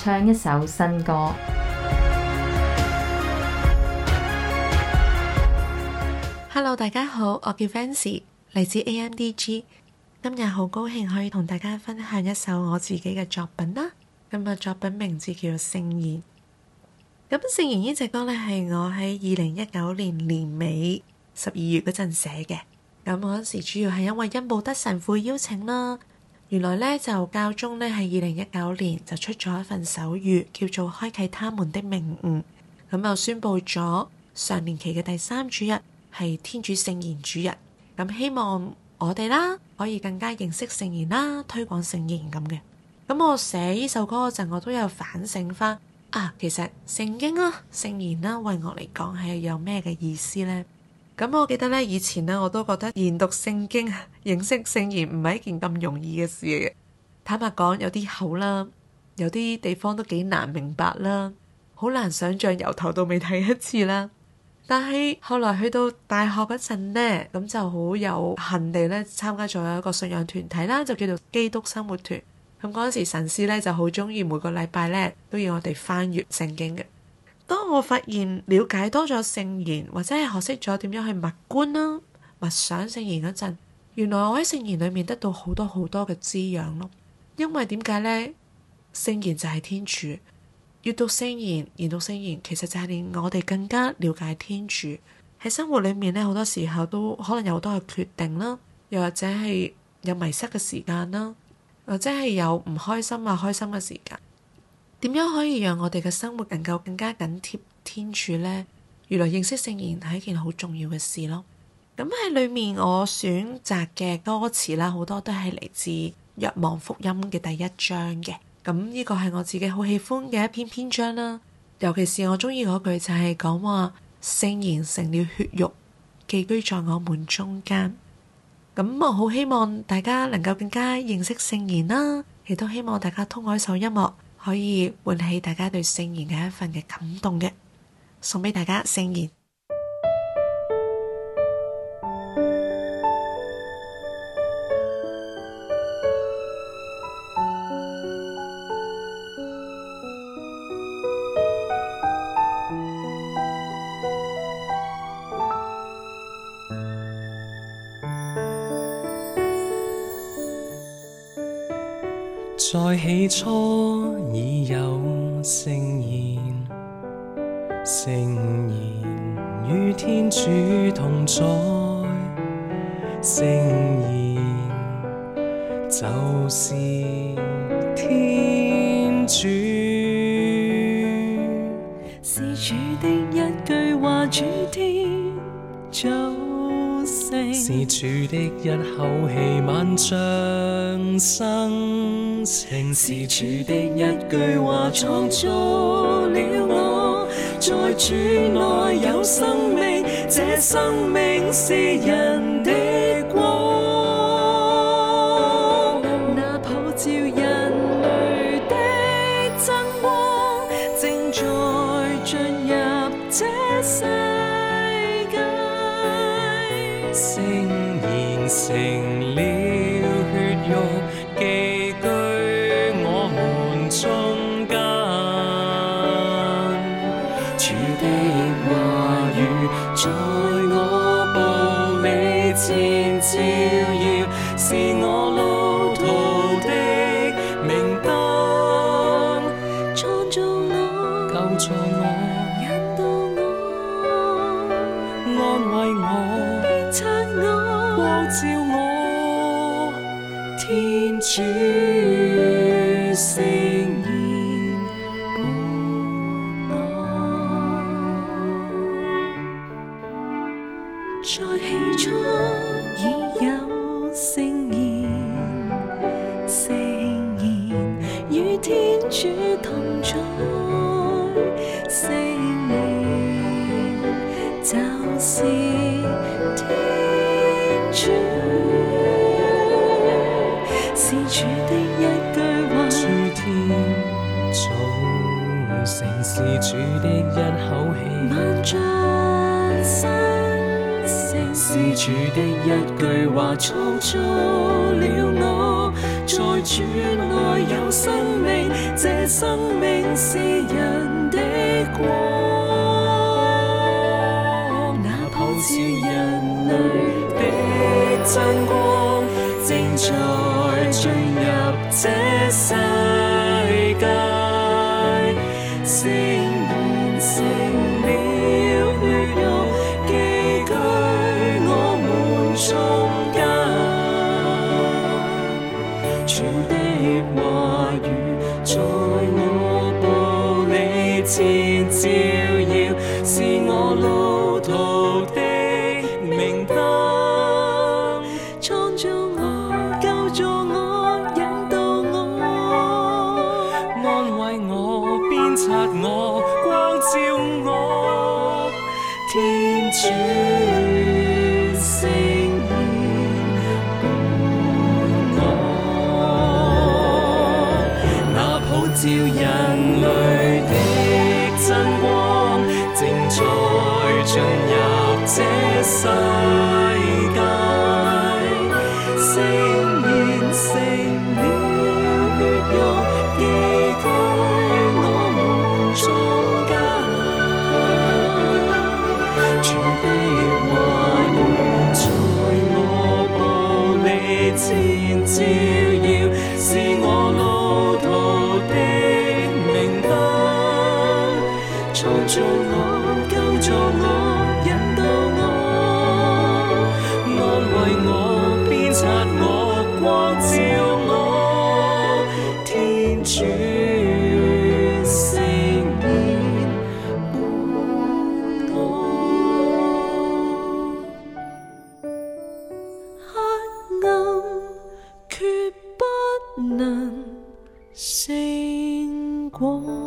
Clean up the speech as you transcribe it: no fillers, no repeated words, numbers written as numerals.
唱一首新歌。 Hello， 大家好，我叫 Fancy， 嚟自 AMDG。今日好高興可以同大家分享一首我自己嘅作品啦。咁啊，作品名字叫做《聖言》。咁《聖言》呢隻歌呢，係我喺2019年年尾12月嗰陣寫嘅。咁我嗰時主要係因為恩保德神父邀請啦。原來呢，就教宗呢，喺2019年就出咗一份手諭，叫做《開啟他們的命悟》。咁就宣布咗上年期嘅第3主日係天主聖言主日。咁希望我哋啦可以更加認識聖言啦，推廣聖言咁嘅。咁我寫呢首歌嗰陣，我都有反省翻其實聖經啦、聖言啦，為我嚟講係有咩嘅意思呢？咁我記得呢，以前呢，我都覺得研讀聖經、認識聖言唔係一件咁容易嘅事嚟嘅。坦白講，有啲厚啦，有啲地方都幾難明白啦，好難想像由頭到尾睇一次啦。但係後來去到大學嗰陣呢，咁就好有幸地呢參加咗一個信仰團體啦，就叫做基督生活團。咁嗰陣時神師呢就好鍾意每個禮拜呢都要我哋翻閱聖經嘅。當我發現了解多咗聖言，或者係學識咗點樣去默觀啦、默想聖言嗰陣，原來我喺聖言裏面得到好多好多嘅滋養咯。因為點解呢？聖言就係天主，閱讀聖言、研讀聖言，其實就係令我哋更加了解天主。喺生活裏面呢，好多時候都可能有好多嘅決定啦，又或者係有迷失嘅時間啦，或者係有唔開心開心嘅時間。點樣可以讓我哋嘅生活能夠更加緊貼天主呢？原來認識聖言係一件好重要嘅事咯。咁喺裏面我選擇嘅歌詞啦，好多都係嚟自《若望福音》嘅第1章嘅。咁呢個係我自己好喜歡嘅一篇章啦。尤其是我鍾意嗰句就係講話聖言成了血肉，寄居在我們中間。咁我好希望大家能夠更加認識聖言啦，亦都希望大家通過一首音樂可以喚起大家對聖言嘅一份嘅感動嘅，送俾大家聖言。 在起初已有聖言，聖言與天主同在，聖言就是天主。 是主的一句話，主天造成， 是主的一口氣，萬象生成， 是主的一句話，創造了我，在主內有生命，這生命是人的光，那普照人類的真光，正在進入這世界。 聖言成了血肉，寄居我們中間。 主的話語在我步履前照耀，是我路途的明燈，創造我， 救助我， 引導我， 安慰我， 鞭策我， 光照我。 天主聖言伴我，在起初已有聖言，聖言與天主同在，聖言就是天主。是主的一句話， 主天造成，是主的一口氣， 萬象生成，是主的一句話，創造了我， 在主內有生命，這生命是人的光，那普照人類的真光，正在進入這世界。聖言成了血肉，寄居我們中間。主的話語在我步履前照耀，是我路途的明燈。創造我，救助我，引導我，安慰我，鞭策我，光照我。天主聖言伴我，那普照人類的真光，正在進入這世界。聖言成了血肉，寄居我們中間。主的話語在我步履前照耀，是我路途的明燈。創造我，救助我，引導我，安慰我，鞭策我，光照我。天主聖言伴我，黑暗決不能勝過。